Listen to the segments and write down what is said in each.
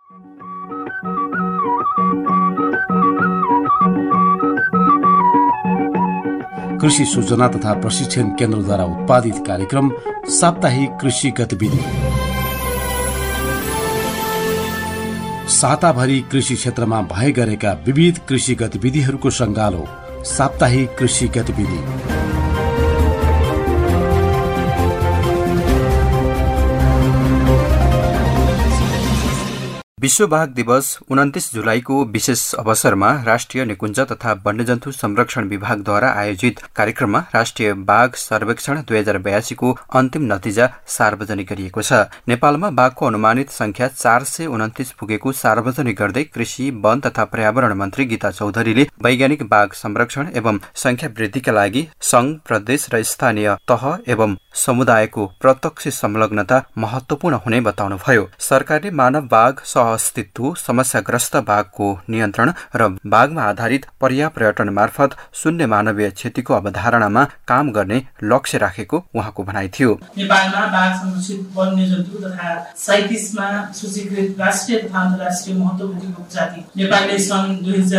कृषि सूचना तथा प्रशिक्षण केन्द्रद्वारा उत्पादित कार्यक्रम साप्ताहिक कृषि गतिविधि। साताभरि कृषि क्षेत्रमा भए गरेका विविध कृषि गतिविधिहरूको सङ्गालो साप्ताहिक कृषि गतिविधि। विश्व बाघ दिवस 29 जुलाईको विशेष अवसरमा राष्ट्रिय निकुञ्ज तथा वन्यजन्तु संरक्षण विभागद्वारा आयोजित कार्यक्रममा राष्ट्रिय बाघ सर्वेक्षण 2082 को अन्तिम नतिजा सार्वजनिक गरिएको छ। नेपालमा बाघको अनुमानित संख्या 429 पुगेको सार्वजनिक गर्दै कृषि, वन तथा पर्यावरण मन्त्री गीता चौधरीले वैज्ञानिक बाघ संरक्षण एवं संख्या वृद्धिका लागि संघ, प्रदेश र स्थानीय तह एवं समुदायको प्रत्यक्ष संलग्नता महत्वपूर्ण हुने बताउनुभयो। सरकारले मानव बाघ अस्तित्व, समस्याग्रस्त बाघको नियन्त्रण र बाघमा आधारित पर्यापर्यटन मार्फत शून्य मानवीय क्षतिको अवधारणामा काम गर्ने लक्ष्य राखेको उहाँको भनाइ थियो। नेपालमा बाघ संरक्षित वन्यजन्तु तथा 37 मा सूचीकृत राष्ट्रिय तथा अन्तर्राष्ट्रिय महत्त्व बोकेको जाति नेपालले सन्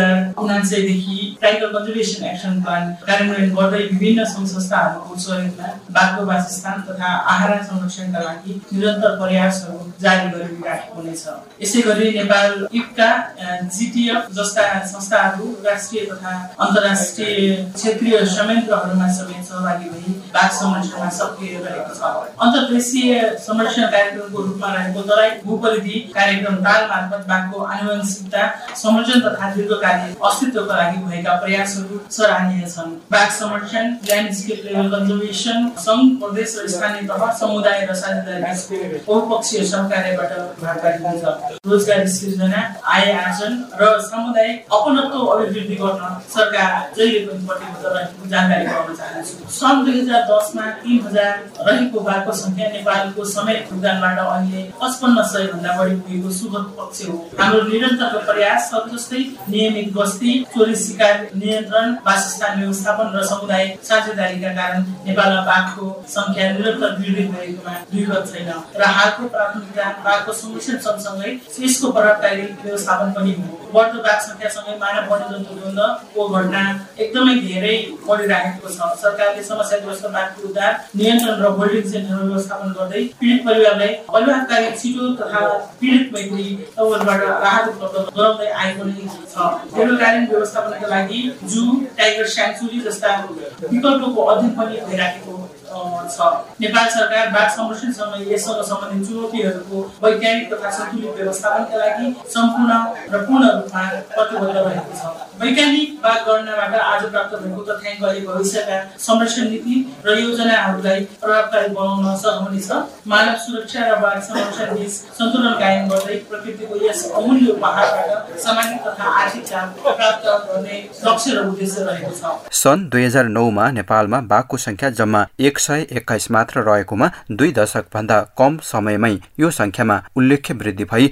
2079 देखि टाइगर कन्जर्भेसन एक्सन प्लान कार्यान्वयन गर्दै विभिन्न सङ्घ संस्थाहरूको सहयोगमा बाघको वासस्थान तथा आहारा संरक्षणका लागि निरन्तर प्रयासहरू जारी गरिरहेको हुनेछ। यसैगरी नेपाल इप्का, जीटीएफ जस्ता संस्थाहरू राष्ट्रिय तथा अन्तर्राष्ट्रिय क्षेत्रीय संयन्त्रहरूमा समेत सहभागी भई बाघ संरक्षणमा सक्रिय रहेको छ। अन्तर्देशीय संरक्षण कार्यक्रमको रूपमा रहेको तराई भूपरिधि कार्यक्रम ताल मार्फत बाघको आनुवंशिकता संरक्षण तथा दीर्घकालीन अस्तित्वका लागि भएका प्रयासहरू सराहनीय छन्। बाघ संरक्षण, ल्यान्डस्केप लेभल कन्जर्भेसन, संघ, प्रदेश र स्थानीय तह, समुदाय र साझेदारीको बहुपक्षीय सहकार्यबाट भागीदारी हुन्छ। रोजगारी सृजना, आय आर्जन र सामुदायिक अपनत्व अभिवृद्धि गर्न सरकार जहिले पनि प्रतिबद्ध रहेको जानकारी गराउन चाहन्छु। सन् 2010 मा 3000 रहेको बाघको संख्या नेपालको समेत योगदानबाट अहिले 5500 भन्दा बढी पुगेको सुखद पक्ष हो। हाम्रो निरन्तर प्रयासहरू जस्तै नियमित गस्ती, चोरी शिकार नियन्त्रण, वासस्थान व्यवस्थापन र समुदाय साझेदारीका कारण नेपालमा बाघको संख्या निरन्तर वृद्धि भएकोमा दुई गत छैन र हालको प्राथमिकता बाघको संरक्षण सँगसँगै यसको प्रभावकारी व्यवस्थापन पनि हो। बढ्दो बाघ संख्यासँगै मानव वन्यजन्तु द्वन्द्वको घटना एकदमै धेरै बढिरहेको छ। सरकारले समस्याग्रस्त बाघको उद्धार, नियन्त्रण र होल्डिङ सेन्टरहरू व्यवस्थापन गर्दै पीडित परिवारलाई परिवारकारी छिटो तथा पीडित मैत्री तौरबाट राहत उपलब्ध गराउँदै आएको नै छ। दीर्घकालीन व्यवस्थापनका लागि जू, टाइगर स्याङ्चुरी जस्ता विकल्पको अध्ययन पनि भइरहेको छ। नेपाल सरकार बाघ संरक्षणसँग यससँग सम्बन्धित चुनौतीहरूको वैज्ञानिक तथा सन्तुलित व्यवस्थापनका लागि सम्पूर्ण र पूर्ण रूपमा प्रतिबद्ध रहेको छ। वैज्ञानिक बाघ गणनाबाट आज प्राप्त भएको तथ्याङ्क भविष्यका संरक्षण नीति र योजनाहरूलाई प्रभावकारी बनाउन सहमति छ। मानव सुरक्षा र बाघ संरक्षण बीच सन्तुलन कायम गर्दै प्रकृतिको यस अमूल्य उपहारबाट सामाजिक तथा आर्थिक लाभ प्राप्त गर्ने लक्ष्य र उद्देश्य रहेको छ। सन् 2009 मा नेपालमा बाघको संख्या जम्मा 121 मात्र रहेकोमा 2 दशक भन्दा कम समयमै यो संख्यामा उल्लेख्य वृद्धि भई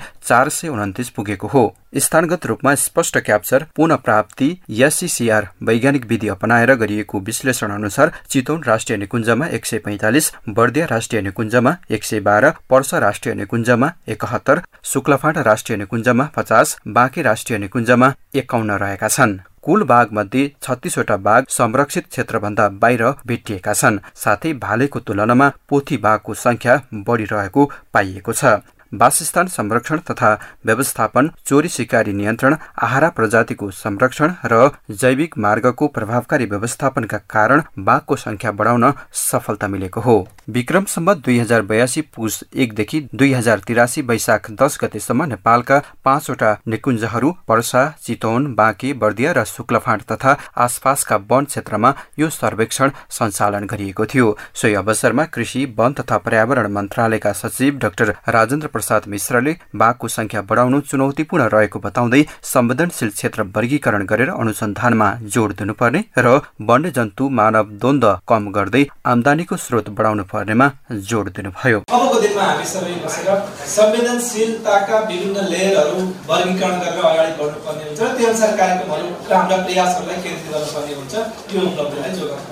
429 पुगेको हो। स्थानगत रूपमा स्पष्ट क्याप्चर, पुनः प्राप्ति, एससीसीआर वैज्ञानिक विधि अपनाएर गरिएको विश्लेषण अनुसार चितवन राष्ट्रिय निकुञ्जमा 145, बर्दिया राष्ट्रिय निकुञ्जमा 112, पर्सा राष्ट्रिय निकुञ्जमा 71, शुक्लाफाँट राष्ट्रिय निकुञ्जमा 50, बाँके राष्ट्रिय निकुञ्जमा 51 रहेका छन्। कुल बाघ मध्ये 36 वटा बाघ संरक्षित क्षेत्रभन्दा बाहिर भेटिएका छन्। साथै भालेको तुलनामा पोथी बाघको संख्या बढिरहेको पाइएको छ। वासस्थान संरक्षण तथा व्यवस्थापन, चोरी शिकारी नियन्त्रण, आहारा प्रजातिको संरक्षण र जैविक मार्गको प्रभावकारी व्यवस्थापनका कारण बाघको संख्या बढाउन सफलता मिलेको हो। विक्रम सम्वत 2082 पुस 1 देखि 2083 वैशाख 10 गतेसम्म नेपालका 5 वटा निकुञ्जहरू पर्सा, चितवन, बाँके, बर्दिया र शुक्लाफाँट तथा आसपासका वन क्षेत्रमा यो सर्वेक्षण सञ्चालन गरिएको थियो। सोही अवसरमा कृषि, वन तथा पर्यावरण मन्त्रालयका सचिव डाक्टर राजेन्द्र प्रसाद मिश्रले बाघको संख्या बढाउनु चुनौतीपूर्ण रहेको बताउँदै संवेदनशील क्षेत्र वर्गीकरण गरेर अनुसन्धानमा जोड दिनुपर्ने र वन्यजन्तु मानव द्वन्द्व कम गर्दै आम्दानीको स्रोत बढाउनु पर्नेमा जोड दिनुभयो। अबको दिनमा हामी सबै बसेर संवेदनशीलताका विभिन्न लेयरहरू वर्गीकरण गरेर अगाडि बढ्नुपर्ने हुन्छ। त्यो अनुसार कार्यक्रमहरू र हाम्रा प्रयासहरूलाई केन्द्रित गर्नुपर्ने हुन्छ। यो उपलब्धिलाई जोगाउन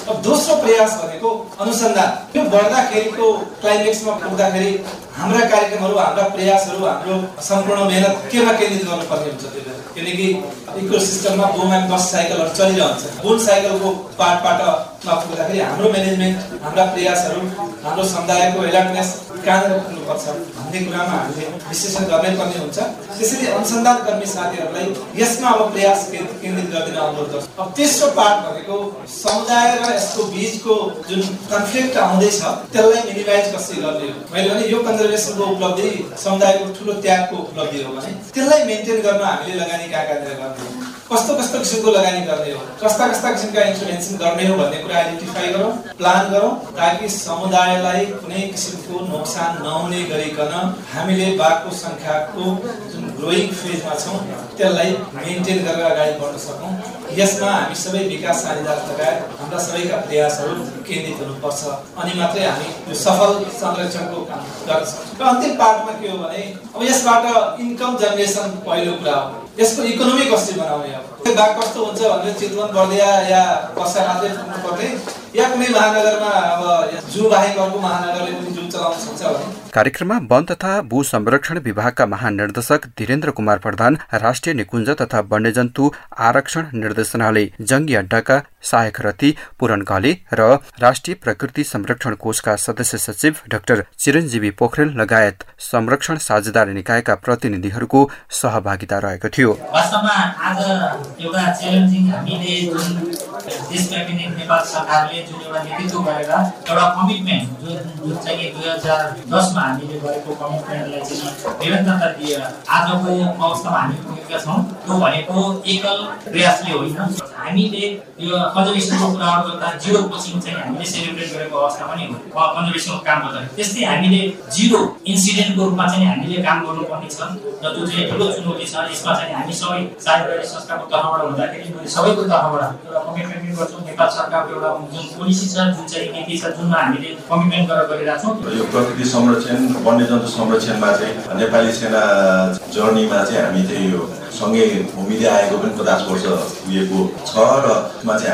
अब दोस्रो प्रयास भनेको अनुसन्धान। यो बढ्दाखेरिको क्लाइमेक्समा पुग्दाखेरि हाम्रा कार्यक्रमहरू, हाम्रा प्रयासहरू, हाम्रो सम्पूर्ण मेहनत केमा केन्द्रित गर्नुपर्ने हुन्छ त्यो बेला। किनकि इकोसिस्टममा बोमा बस साइकलहरू चलिरहन्छ। बुन साइकलको पाटमा पुग्दाखेरि हाम्रो म्यानेजमेन्ट, हाम्रा प्रयासहरू, हाम्रो समुदायको एलर्टनेस कहाँनिर पुग्नुपर्छ भन्ने कुरामा हामीले विश्लेषण गर्नै पर्ने हुन्छ। त्यसैले अनुसन्धानकर्मी साथीहरूलाई यसमा अब प्रयास केन्द्रित गरिदिन अनुरोध गर्छु। अब तेस्रो पार्ट भनेको समुदाय र यसको बीचको जुन कन्फ्लिक्ट आउँदैछ त्यसलाई मिनिमाइज कसरी गर्ने हो। मैले भने यो कन्जर्भेसनको उपलब्धि समुदायको ठुलो त्यागको उपलब्धि हो भने त्यसलाई मेन्टेन गर्न हामीले लगानी कहाँतिर गर्ने हो, कस्तो कस्तो किसिमको लगानी गर्ने हो, कस्ता किसिमका इन्टरभेन्सन गर्ने हो भन्ने कुरा आइडेन्टिफाई गरौँ, प्लान गरौँ, ताकि समुदायलाई कुनै किसिमको नोक्सान नहुने गरिकन हामीले बाघको संख्याको जुन ग्रोइङ फेजमा छौँ त्यसलाई मेन्टेन गरेर अगाडि बढ्न सकौँ। यसमा हामी सबै विकास साझेदार लगायत हाम्रा सबैका प्रयासहरू केन्द्रित हुनुपर्छ, अनि मात्रै हामी यो सफल संरक्षणको काम गर्न सक्छौँ। र अन्तिम पार्टमा के हो भने अब यसबाट इन्कम जेनेरेसन पहिलो कुरा हो। यसको इकोनोमी कसरी बनाउने हो, बाघ कस्तो हुन्छ भनेर चितवन बर्दिया या पर्सा मात्रै पुग्नु पर्ने या कुनै महानगरमा अब जू बाहेक अर्को महानगरले पनि जू चलाउन सक्छ भने। कार्यक्रममा वन तथा भू संरक्षण विभागका महानिर्देशक धीरेन्द्र कुमार प्रधान, राष्ट्रिय निकुञ्ज तथा वन्यजन्तु आरक्षण निर्देशनालय जंगी अड्डाका सहायक रथी पूरण घले र राष्ट्रिय प्रकृति संरक्षण कोषका सदस्य सचिव डाक्टर चिरञ्जीवी पोखरेल लगायत संरक्षण साझेदार निकायका प्रतिनिधिहरूको सहभागिता रहेको थियो। वास्तवमा आज एउटा च्यालेन्जिङ हामीले जुन देशव्यापी नेपाल सरकारले जुन एउटा नेतृत्व गरेर एउटा कमिटमेन्ट जुन चाहिँ 2010 मा हामीले गरेको कमिटमेन्टलाई चाहिँ निरन्तरता दिएर आजको अवस्थामा हामी पुगेका छौँ। त्यो भनेको एकल प्रयासले होइन। हामीले यो कन्जर्भेसनको कुराहरू गर्दा जिरो पोचिङ चाहिँ हामीले सेलिब्रेट गरेको अवस्था पनि हो कन्जर्भेसनको काम गर्दा। त्यस्तै हामीले जिरो इन्सिडेन्टको रूपमा चाहिँ हामीले काम गर्नुपर्ने छ र त्यो चाहिँ ठुलो चुनौती छ। यसमा चाहिँ हामी सबै साझेदारी संस्थाको तर्फबाट हुँदाखेरि सबैको तर्फबाट एउटा कमिटमेन्ट गर्छौँ। नेपाल सरकारको एउटा जुन पोलिसी छ, जुन चाहिँ नीति छ, जुनमा हामीले कमिटमेन्ट गरेर गरिरहेका छौँ। यो प्रकृति संरक्षण, वन्यजन्तु संरक्षणमा चाहिँ नेपाली सेना जर्नीमा चाहिँ हामी चाहिँ यो सँगै भूमिले आएको पनि 50 वर्ष पुगेको छ र यसमा चाहिँ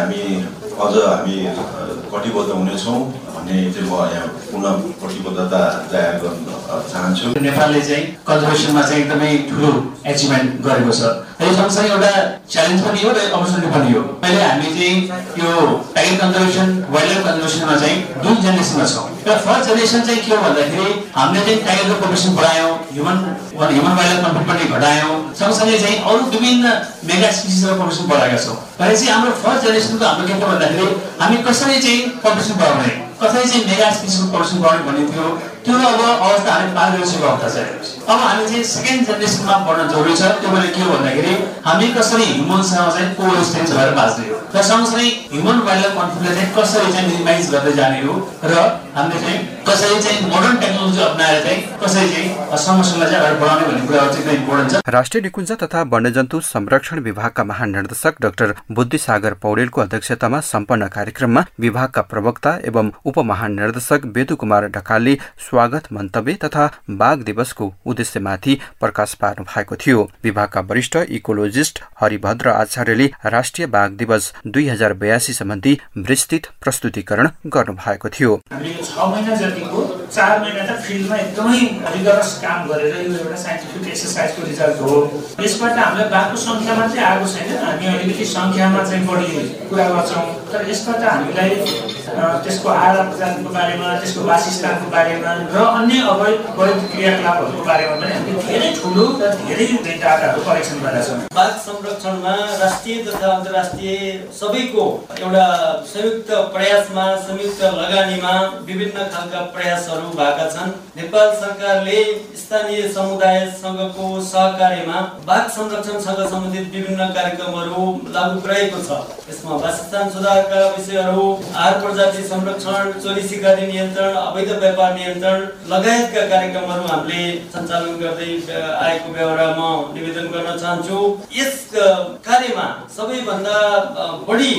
हामी कटिबद्ध हुनेछौँ भन्ने चाहिँ म यहाँ पुनः प्रतिबद्धता जाहेर गर्न चाहन्छु। नेपालले चाहिँ कन्जर्भेसनमा चाहिँ एकदमै ठुलो एचिभमेन्ट गरेको छ। यो सँगसँगै एउटा च्यालेन्ज पनि हो र अपर्च्युनिटी पनि हो। अहिले हामी चाहिँ यो टाइगर कन्जर्भेसन, वाइल्डलाइफ कन्जर्भेसनमा चाहिँ दुई जेनेरेसनमा छौँ। र फर्स्ट जेनेरेसन चाहिँ के हो भन्दाखेरि हामीले चाहिँ टाइगरको पपुलेसन बढायौँ, ह्युमन वाइल्डलाइफ कन्फ्लिक्ट पनि घटायौँ, सँगसँगै चाहिँ अरू विभिन्न मेगा स्पिसिसको पपुलेसन बढाएका छौँ। भने चाहिँ हाम्रो फर्स्ट जेनेरेसनको हाम्रो के भन्दाखेरि हामी कसरी चाहिँ पपुलेसन बढाउने, कसरी चाहिँ मेगा स्पिसिसको पपुलेसन बढाउने भन्ने थियो। त्यो अब अवस्था हामी पार गरिसकेको अवस्था छ। अब हामी चाहिँ सेकेन्ड जेनेरेसनमा बढ्न जरुरी छ। त्यो भने के हो भन्दाखेरि हामी कसरी ह्युमनसँग चाहिँ कोएक्सिस्टेन्स भएर बाँच्ने हो र सँगसँगै ह्युमन वाइल्डलाइफ कन्फ्लिक्टलाई चाहिँ कसरी चाहिँ मिनिमाइज गर्दै जाने हो र हामीले चाहिँ कसरी चाहिँ मोडर्न टेक्नोलोजी अपनाएर चाहिँ कसरी चाहिँ समस्यालाई चाहिँ अगाडि बढाउने भन्ने कुराहरू चाहिँ एकदम इम्पोर्टेन्ट छ। राष्ट्रिय निकुञ्ज तथा वन्यजन्तु संरक्षण विभागका महानिर्देशक डाक्टर बुद्धिसागर पौडेलको अध्यक्षतामा सम्पन्न कार्यक्रममा विभागका प्रवक्ता एवं उपमहानिर्देशक वेदु कुमार ढकालले स्वागत मन्तव्य तथा बाघ दिवसको उद्देश्यमाथि प्रकाश पार्नु भएको थियो। विभागका वरिष्ठ इकोलोजिस्ट हरिभद्र आचार्यले राष्ट्रिय बाघ दिवस 2082 सम्बन्धी विस्तृत प्रस्तुतिकरण गर्नु भएको थियो। हामीले 6 महिना जतिको 4 महिना त फिल्डमा एकदमै रिगरस काम गरेर यो एउटा साइन्टिफिक एक्सरसाइजको रिजल्ट हो। यसबाट हामीलाई बाघको संख्या मात्रै आएको छैन, हामी अलिकति संख्यामा चाहिँ बढी कुरा गर्छौँ, तर यसबाट हामीलाई त्यसको आहार प्रजातिको बारेमा, त्यसको वासस्थानको बारेमा र अन्य अवैध क्रियाकलापहरूको बारेमा पनि हामीले धेरै ठुलो र धेरै डाटाहरू कलेक्सन गरेका छौँ। बाघ संरक्षणमा राष्ट्रिय तथा अन्तर्राष्ट्रिय सबैको एउटा संयुक्त प्रयासमा, संयुक्त लगानीमा विभिन्न खालका प्रयासहरू भएका छन्। नेपाल सरकारले स्थानीय समुदायसँगको सहकार्यमा बाघ संरक्षणसँग सम्बन्धित विभिन्न कार्यक्रमहरू लागू गरेको छ। यसमा वासस्थान सुधारका विषयहरू, आहार प्रजाति संरक्षण, चोरी सिकारी नियन्त्रण, अवैध व्यापार नियन्त्रण लगायतका कार्यक्रमहरू हामीले सञ्चालन गर्दै आएको बेहोरा म निवेदन गर्न चाहन्छु। यस कार्यमा सबैभन्दा बढी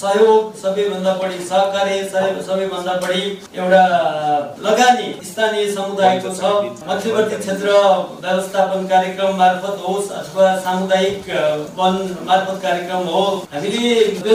सहयोग, सबैभन्दा बढी सहकार्य, सबैभन्दा बढी एउटा लगानी स्थानीय समुदायको छ। मध्यवर्ती क्षेत्र व्यवस्थापन कार्यक्रम मार्फत होस् अथवा सामुदायिक वन मार्फत कार्यक्रम हो, हामीले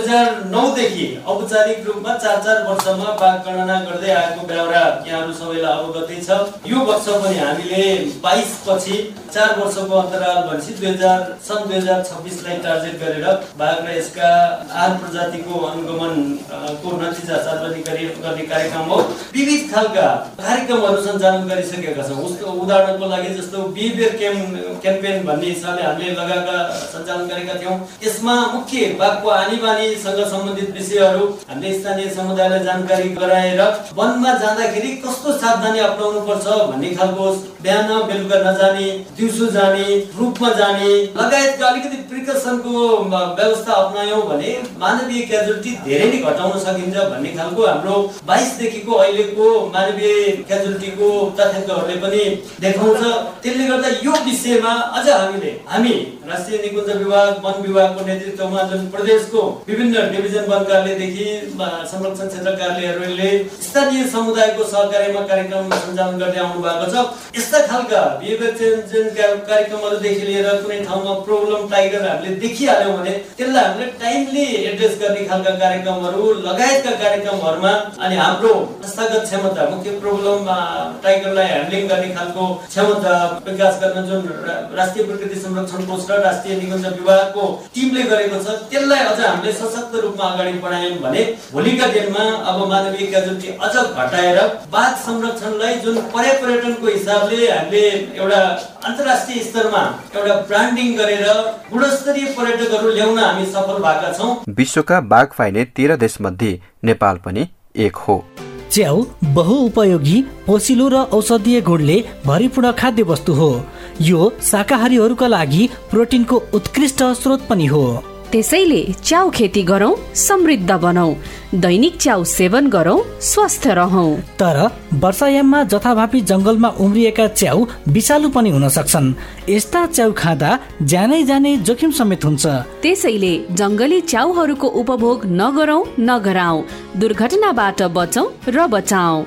2009 देखि औपचारिक रूपमा 4-4 वर्षमा बाघ गणना गर्दै आएको बेहोरा यहाँहरू सबैलाई अवगतै छ। यो वर्ष पनि हामीले 22 पछि 4 वर्षको अन्तराल भनेपछि सन् 2026 लाई टार्गेट गरेर बाघ र यसका आहार प्रजातिको अनुगमनको नतिजा सार्वजनिक गर्ने कार्यक्रम हो। विविध खालका कार्यक्रमहरू सञ्चालन गरिसकेका छौँ। उदाहरणको लागि जस्तो बिहेभियर क्याम्पेन भन्ने हिसाबले हामीले लगाएका सञ्चालन गरेका थियौँ। यसमा मुख्य बाघको आनी बानीसँग सम्बन्धित विषयहरू हामीले स्थानीय समुदायलाई जानकारी गराएर वनमा जाँदाखेरि कस्तो सावधानी अपनाउनु पर्छ भन्ने खालको बिहान बेलुका नजाने, दिउँसो जाने, रूपमा जाने लगायतका अलिकति प्रिकसनको व्यवस्था अपनायौँ भने मानवीय क्याजुअलिटी धेरै नै घटाउन सकिन्छ भन्ने खालको हाम्रो 22 देखिको अहिलेको मानवीय क्याजुअलिटीको तथ्याङ्कहरूले पनि देखाउँछ। त्यसले गर्दा यो विषयमा अझ हामी राष्ट्रिय निकुञ्ज विभाग, वन विभागको नेतृत्वमा जुन प्रदेशको विभिन्न डिभिजन वन कार्यालयदेखि संरक्षण क्षेत्र कार्यालयहरूले स्थानीय समुदायको सहकार्यमा कार्यक्रम सञ्चालन गर्दै आउनु भएको छ। यस्ता खालका बिहेभियर चेन्ज कार्यक्रमहरूदेखि लिएर कुनै ठाउँमा प्रब्लम टाइगर हामीले देखिहाल्यौँ भने त्यसलाई हामीले टाइमली एड्रेस गर्ने खालका कार्यक्रमहरू लगायतका कार्यक्रमहरूमा अनि हाम्रो संस्थागत क्षमता, मुख्य प्रब्लम टाइगरलाई ह्यान्डलिङ गर्ने खालको क्षमता विकास गर्न जुन राष्ट्रिय प्रकृति संरक्षण कोष र राष्ट्रिय निकुञ्ज विभागको टिमले गरेको छ, त्यसलाई अझ हामीले सशक्त रूपमा अगाडि बढायौँ भने भोलिका दिनमा अब मानवीय क्याजुअलिटी अझ घटाएर बाघ संरक्षणलाई जुन पर्यटनको हिसाबले हामीले एउटा अन्तर्राष्ट्रिय स्तरमा एउटा ब्रान्डिङ गरेर गुणस्तरीय पर्यटकहरू ल्याउन हामी सफल भएका छौँ। विश्वका बाघ पाइने 13 देशमध्ये नेपाल पनि एक हो। च्याउ बहुउपयोगी, पोसिलो र औषधीय गुणले भरिपूर्ण खाद्य वस्तु हो। यो शाकाहारीहरूका लागि प्रोटिनको उत्कृष्ट स्रोत पनि हो। त्यसैले च्याउ खेती गरौं, समृद्ध बनौं, दैनिक च्याउ सेवन गरौं, स्वस्थ रहौं। तर वर्षायाममा जथाभावी जंगलमा उम्रिएका च्याउ विषालु पनि हुन सक्छन्। यस्ता च्याउ खाँदा ज्यानै जाने जोखिम समेत हुन्छ। त्यसैले जंगली च्याउहरूको उपभोग नगरौं, नगराउँ, दुर्घटनाबाट बचौं र बचाऊ।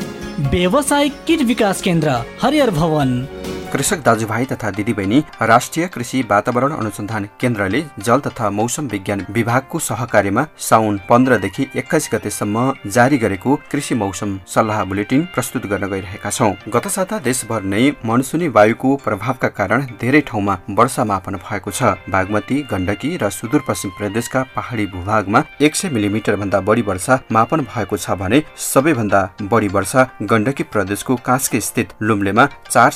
व्यवसायिक कीट विकास केन्द्र, हरिहर भवन। कृषक दाजुभाइ तथा दिदीबहिनी, राष्ट्रिय कृषि वातावरण अनुसन्धान केन्द्रले जल तथा मौसम विज्ञान विभागको सहकार्यमा साउन 15 देखि 21 गतेसम्म जारी गरेको कृषि मौसम सल्लाह बुलेटिन प्रस्तुत गर्न गइरहेका छौं। गत साता देशभर नै मनसुनी वायुको प्रभावका कारण धेरै ठाउँमा वर्षा मापन भएको छ। बागमती, गण्डकी र सुदूरपश्चिम प्रदेशका पहाडी भूभागमा 100 मिलिमिटर भन्दा बढी वर्षा मापन भएको छ भने सबैभन्दा बढी वर्षा गण्डकी प्रदेशको कास्की स्थित लुम्लेमा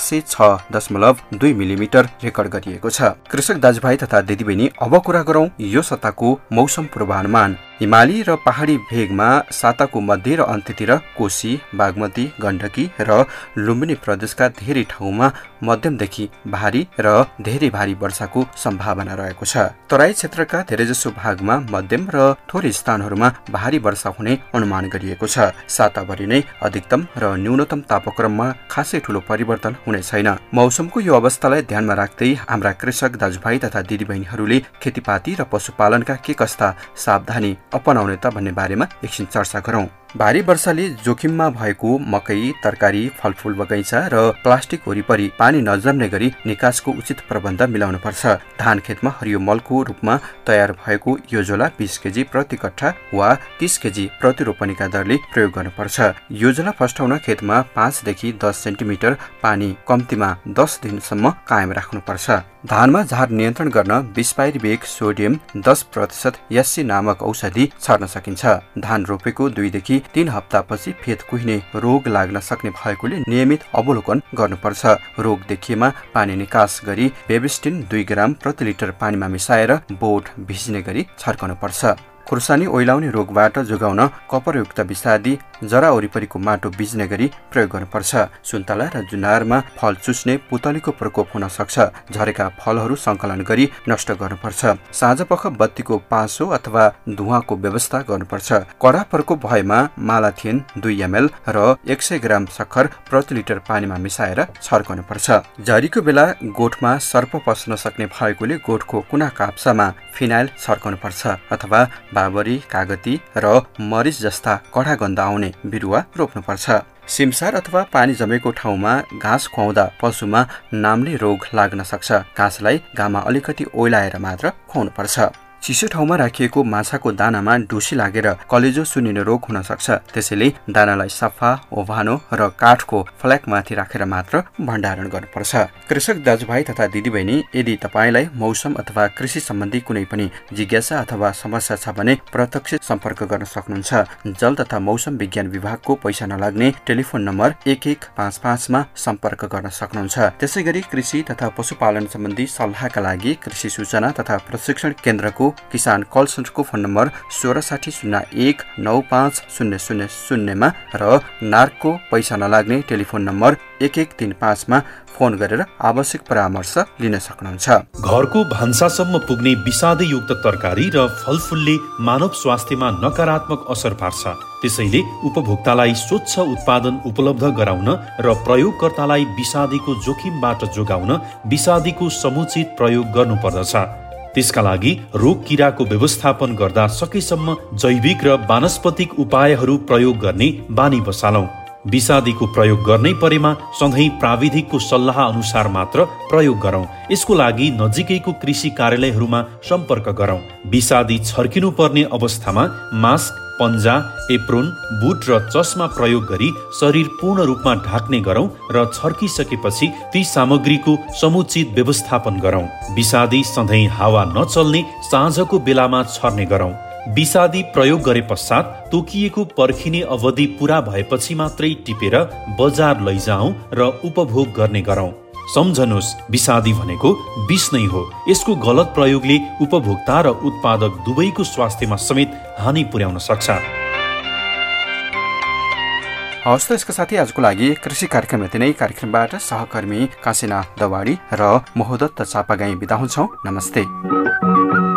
406.2 मिलिमिटर रेकर्ड गरिएको छ। कृषक दाजुभाइ तथा दिदीबहिनी, अब कुरा गरौं यो सताको मौसम पूर्वानुमान। हिमाली र पहाडी भेगमा साताको मध्य र अन्त्यतिर कोशी, बागमती, गण्डकी र लुम्बिनी प्रदेशका धेरै ठाउँमा मध्यमदेखि भारी र धेरै भारी वर्षाको सम्भावना रहेको छ। तराई क्षेत्रका धेरैजसो भागमा मध्यम र थोरै स्थानहरूमा भारी वर्षा हुने अनुमान गरिएको छ। साताभरि नै अधिकतम र न्यूनतम तापक्रममा खासै ठूलो परिवर्तन हुने छैन। मौसमको यो अवस्थालाई ध्यानमा राख्दै हाम्रा कृषक दाजुभाइ तथा दिदीबहिनीहरूले खेतीपाती र पशुपालनका के कस्ता सावधानी अपनाउने त भन्ने बारेमा एकछिन चर्चा गरौं। भारी वर्षाले जोखिममा भएको मकै, तरकारी, फलफूल बगैँचा र प्लास्टिक वरिपरि पानी नजम्ने गरी निकासको उचित प्रबन्ध मिलाउनु पर्छ। धान खेतमा हरियो मलको रूपमा तयार भएको योजला 20 केजी प्रति कट्ठा वा 30 केजी प्रति रोपनीका दरले प्रयोग गर्नुपर्छ। योजला फस्टाउन खेतमा 5 देखि 10 सेन्टिमिटर पानी कम्तीमा 10 दिनसम्म कायम राख्नुपर्छ। धानमा झार नियन्त्रण गर्न 20 पाइरिवेक सोडियम 10% एससी नामक औषधि छर्न सकिन्छ। धान रोपेको 2 देखि 3 हप्तापछि फेद कुहिने रोग लाग्न सक्ने भएकोले नियमित अवलोकन गर्नुपर्छ। रोग देखिएमा पानी निकास गरी बेबिस्टिन 2 ग्राम प्रति लिटर पानीमा मिसाएर बोट भिज्ने गरी छर्कनुपर्छ। खुर्सानी ओइलाउने रोगबाट जोगाउन कपरयुक्त विषादी जरा वरिपरिको माटो बिज्ने गरी प्रयोग गर्नुपर्छ। सुन्तला र जुनारमा फल चुस्ने पुतलीको प्रकोप हुन सक्छ। झरेका फलहरू संकलन गरी नष्ट गर्नुपर्छ। साँझपख बत्तीको पासो अथवा धुवाको व्यवस्था गर्नुपर्छ। कडा प्रकोप भएमा मालाथिन 2 ml र 100 ग्राम सक्खर प्रति लिटर पानीमा मिसाएर छर्कनुपर्छ। झरीको बेला गोठमा सर्प पस्न सक्ने भएकोले गोठको कुना काप्सामा फिनाइल छर्काउनुपर्छ अथवा बाबरी, कागती र मरिच जस्ता कडा गन्ध आउने बिरुवा रोप्नुपर्छ। सिमसार अथवा पानी जमेको ठाउँमा घाँस खुवाउँदा पशुमा नाम्ने रोग लाग्न सक्छ। घाँसलाई घाममा अलिकति ओइलाएर मात्र खुवाउनुपर्छ। चिसो ठाउँमा राखिएको माछाको दानामा ढुसी लागेर कलेजो सुन्निने रोग हुन सक्छ। त्यसैले दानालाई सफा, ओभानो र काठको फ्ल्यागमाथि राखेर मात्र भण्डारण गर्नुपर्छ। कृषक दाजुभाइ तथा दिदीबहिनी, यदि तपाईलाई मौसम अथवा कृषि सम्बन्धी कुनै पनि जिज्ञासा अथवा समस्या छ भने प्रत्यक्ष सम्पर्क गर्न सक्नुहुन्छ। जल तथा मौसम विज्ञान विभागको पैसा नलाग्ने टेलिफोन नम्बर 1155 सम्पर्क गर्न सक्नुहुन्छ। त्यसैगरी कृषि तथा पशुपालन सम्बन्धी सल्लाहका लागि कृषि सूचना तथा प्रशिक्षण केन्द्रको किसान कल सेन्टरको फोन नम्बर 1660195000 र नार्कको पैसा नलाग्ने टेलिफोन नम्बर 1135 फोन गरेर आवश्यक परामर्श लिन सक्नुहुन्छ। घरको भान्सासम्म पुग्ने विषादयुक्त तरकारी र फलफुलले मानव स्वास्थ्यमा नकारात्मक असर पार्छ। त्यसैले उपभोक्तालाई स्वच्छ उत्पादन उपलब्ध गराउन र प्रयोगकर्तालाई विषादीको जोखिमबाट जोगाउन विषादीको समुचित प्रयोग गर्नुपर्दछ। त्यसका लागि रोग किराको व्यवस्थापन गर्दा सकेसम्म जैविक र वानस्पतिक उपायहरू प्रयोग गर्ने बानी बसालौं। विषादीको प्रयोग गर्नै परेमा सधैँ प्राविधिकको सल्लाह अनुसार मात्र प्रयोग गरौं। यसको लागि नजिकैको कृषि कार्यालयहरूमा सम्पर्क गरौं। विषादी छर्किनु पर्ने अवस्थामा मास्क, पन्जा, एप्रोन, बुट र चस्मा प्रयोग गरी शरीर पूर्ण रूपमा ढाक्ने गरौं र छर्किसकेपछि ती सामग्रीको समुचित व्यवस्थापन गरौं। विषादी सधैँ हावा नचल्ने साँझको बेलामा छर्ने गरौं। विषादी प्रयोग गरे पश्चात तोकिएको पर्खिने अवधि पूरा भएपछि मात्रै टिपेर बजार लैजाउँ र उपभोग गर्ने गरौं। सम्झनुहोस्, विषादी भनेको विष नै हो। यसको गलत प्रयोगले उपभोक्ता र उत्पादक दुवैको स्वास्थ्यमा समेत हानि पुर्याउन सक्छ। हवस् त यसका साथै आजको लागि कृषि कार्यक्रम यति नै। कार्यक्रमबाट सहकर्मी काशीनाथ दवाडी र मोहदत्त चापागाई बिदा हुन्छौँ। नमस्ते।